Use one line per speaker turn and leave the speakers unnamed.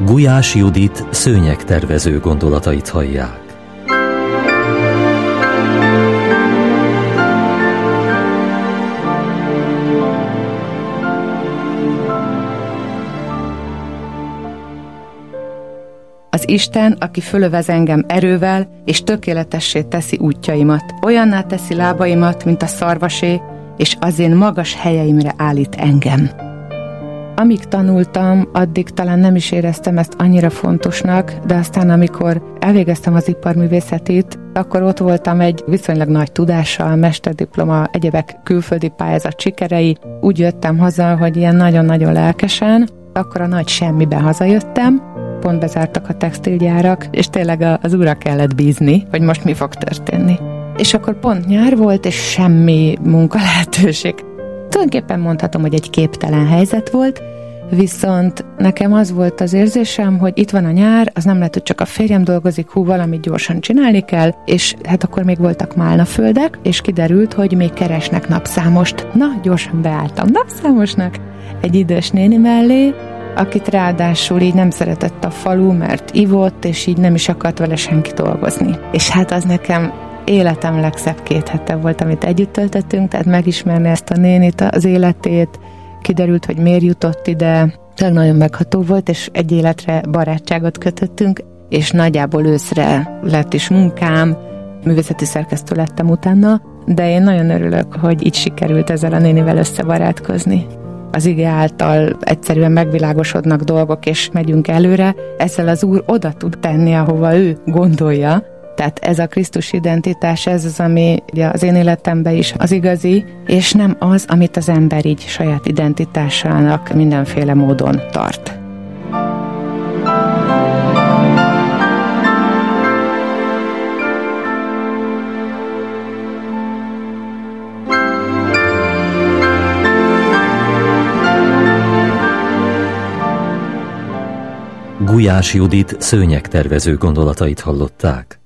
Gulyás Judit szőnyegtervező gondolatait hallják.
Az Isten, aki fölövez engem erővel, és tökéletessé teszi útjaimat. Olyanná teszi lábaimat, mint a szarvasé, és az én magas helyeimre állít engem. Amíg tanultam, addig talán nem is éreztem ezt annyira fontosnak, de aztán amikor elvégeztem az iparművészetét, akkor ott voltam egy viszonylag nagy tudással, mesterdiploma, egyebek külföldi pályázat sikerei. Úgy jöttem haza, hogy ilyen nagyon-nagyon lelkesen, akkor a nagy semmiben hazajöttem, pont bezártak a textilgyárak, és tényleg az úrra kellett bízni, hogy most mi fog történni. És akkor pont nyár volt, és semmi munkalehetőség. Tulajdonképpen mondhatom, hogy egy képtelen helyzet volt, viszont nekem az volt az érzésem, hogy itt van a nyár, az nem lehet, hogy csak a férjem dolgozik, valamit gyorsan csinálni kell, és hát akkor még voltak málnaföldek, és kiderült, hogy még keresnek napszámost. Na, gyorsan beálltam napszámosnak egy idős néni mellé, akit ráadásul így nem szeretett a falu, mert ivott, és így nem is akart vele senki dolgozni. És hát az nekem életem legszebb 2 hete volt, amit együtt töltöttünk, tehát megismerni ezt a nénit, az életét, kiderült, hogy miért jutott ide, tényleg nagyon megható volt, és egy életre barátságot kötöttünk, és nagyjából őszre lett is munkám, művészeti szerkesztő lettem utána, de én nagyon örülök, hogy így sikerült ezzel a nénivel összebarátkozni. Az ige által egyszerűen megvilágosodnak dolgok, és megyünk előre, ezzel az Úr oda tud tenni, ahova ő gondolja. Tehát ez a Krisztus identitás, ez az, ami az én életemben is az igazi, és nem az, amit az ember így saját identitásának mindenféle módon tart.
Gulyás Judit szőnyegtervező gondolatait hallották.